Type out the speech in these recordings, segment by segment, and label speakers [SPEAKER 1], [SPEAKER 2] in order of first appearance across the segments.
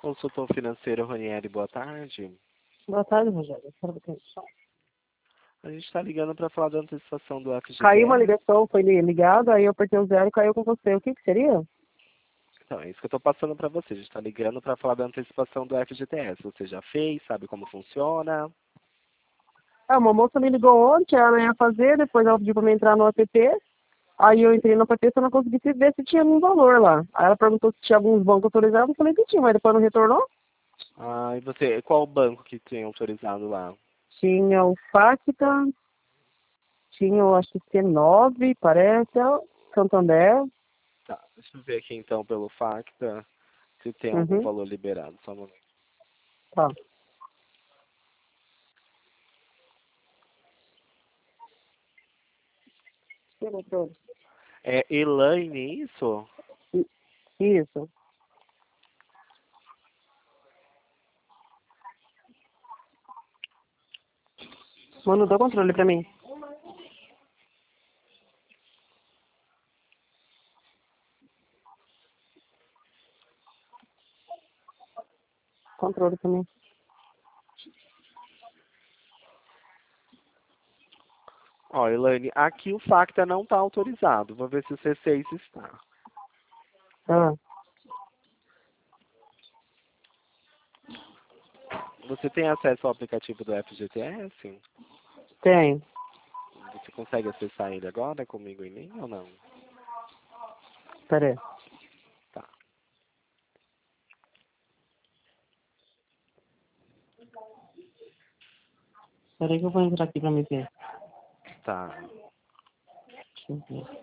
[SPEAKER 1] consultor financeiro Ranieri, boa tarde.
[SPEAKER 2] Boa tarde, Rogério.
[SPEAKER 1] A gente está ligando para falar da antecipação do FGTS.
[SPEAKER 2] Caiu uma ligação, foi ligado, aí eu apertei o 0 e caiu com você. O que seria?
[SPEAKER 1] Então, é isso que eu estou passando para você. A gente está ligando para falar da antecipação do FGTS. Você já fez? Sabe como funciona?
[SPEAKER 2] Uma moça me ligou ontem, ela ia fazer, depois ela pediu para me entrar no app. Aí eu entrei no app e não consegui ver se tinha algum valor lá. Aí ela perguntou se tinha alguns bancos autorizados, eu falei que tinha, mas depois não retornou.
[SPEAKER 1] Ah, e você, qual banco que tem autorizado lá?
[SPEAKER 2] Tinha o Facta, tinha o acho que C9, parece, Santander.
[SPEAKER 1] Tá, deixa eu ver aqui então pelo Facta se tem algum
[SPEAKER 2] Uhum.
[SPEAKER 1] valor liberado. Só um momento.
[SPEAKER 2] Tá.
[SPEAKER 1] É Elaine, isso?
[SPEAKER 2] Isso. Mano, dá controle pra mim. Controle pra mim.
[SPEAKER 1] Ó, Elaine, aqui o Facta não está autorizado. Vou ver se o C6 está.
[SPEAKER 2] Ah,
[SPEAKER 1] Você tem acesso ao aplicativo do FGTS?
[SPEAKER 2] tem.
[SPEAKER 1] Você consegue acessar ele agora comigo em linha ou não?
[SPEAKER 2] Pera aí.
[SPEAKER 1] Tá.
[SPEAKER 2] Pera aí que eu vou entrar aqui pra me ver.
[SPEAKER 1] Tá.
[SPEAKER 2] Deixa eu ver.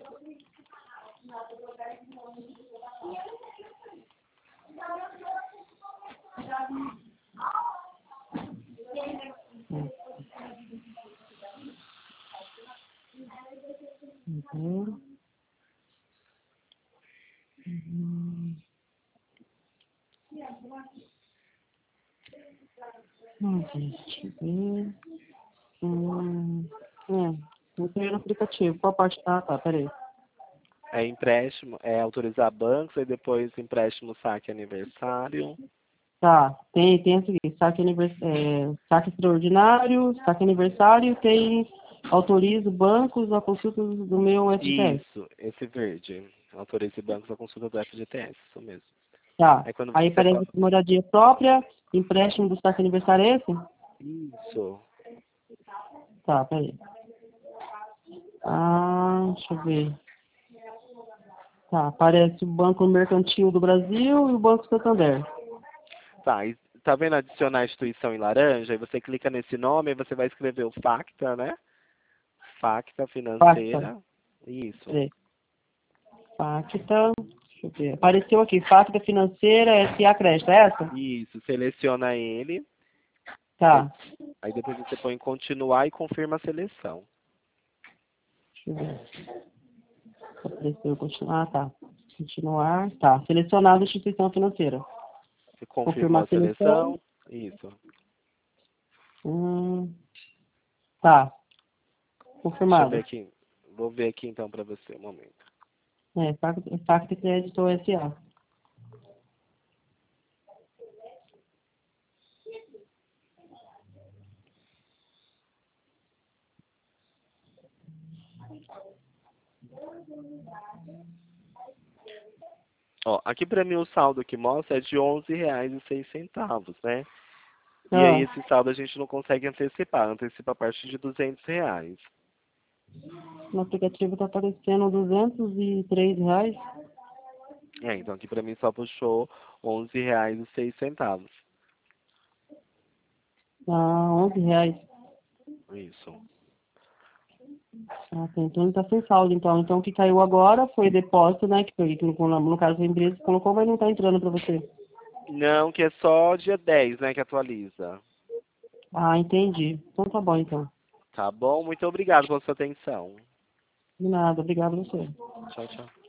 [SPEAKER 2] Uhum. Uhum. Deixa eu ver. Entrei no aplicativo. Qual parte? Ah, tá, peraí.
[SPEAKER 1] É empréstimo, é autorizar bancos e depois empréstimo saque aniversário.
[SPEAKER 2] Tá, tem o seguinte, saque extraordinário, saque aniversário, tem autorizo bancos a consulta do meu FGTS.
[SPEAKER 1] Isso, esse verde. Autorize bancos a consulta do FGTS, isso mesmo.
[SPEAKER 2] Tá,
[SPEAKER 1] Aí quando
[SPEAKER 2] aí
[SPEAKER 1] você
[SPEAKER 2] aparece moradia própria, empréstimo do saque aniversário é esse?
[SPEAKER 1] Isso.
[SPEAKER 2] Tá, peraí. Ah, deixa eu ver. Tá, aparece o Banco Mercantil do Brasil e o Banco Santander.
[SPEAKER 1] Tá, e tá vendo adicionar a instituição em laranja? Aí você clica nesse nome e você vai escrever o Facta, né? Facta
[SPEAKER 2] Facta.
[SPEAKER 1] financeira. Isso.
[SPEAKER 2] Peraí. Facta, deixa eu ver. Apareceu aqui, Facta Financeira SA Crédito, é essa?
[SPEAKER 1] Isso, seleciona ele.
[SPEAKER 2] Tá.
[SPEAKER 1] Aí depois você põe continuar e confirma a seleção.
[SPEAKER 2] Deixa eu ver. Apareceu continuar, tá. Continuar, tá. Selecionada a instituição financeira.
[SPEAKER 1] Você confirmou
[SPEAKER 2] Confirmar
[SPEAKER 1] a
[SPEAKER 2] a seleção.
[SPEAKER 1] seleção? Isso.
[SPEAKER 2] Tá.
[SPEAKER 1] Deixa eu ver
[SPEAKER 2] Confirmado.
[SPEAKER 1] aqui. Vou ver aqui então para você, um momento.
[SPEAKER 2] Facta Crédito SA.
[SPEAKER 1] Ó, aqui para mim o saldo que mostra é de R$ 11,06, né? E aí
[SPEAKER 2] Ah,
[SPEAKER 1] esse saldo a gente não consegue antecipar, antecipa a partir de R$ 200.
[SPEAKER 2] no aplicativo tá aparecendo R$ 203.
[SPEAKER 1] É, então aqui para mim só puxou R$ 11,06.
[SPEAKER 2] Ah, R$ 11.
[SPEAKER 1] Isso.
[SPEAKER 2] Ah, tá. Então ele tá sem saldo, então. Então o que caiu agora foi depósito, né? Que foi, que no caso a empresa colocou, mas não tá entrando pra você.
[SPEAKER 1] Não, que é só dia 10, né, que atualiza.
[SPEAKER 2] Ah, entendi. Então tá bom, então.
[SPEAKER 1] Tá bom? Muito obrigado pela sua atenção.
[SPEAKER 2] De nada, obrigado a você.
[SPEAKER 1] Tchau, tchau.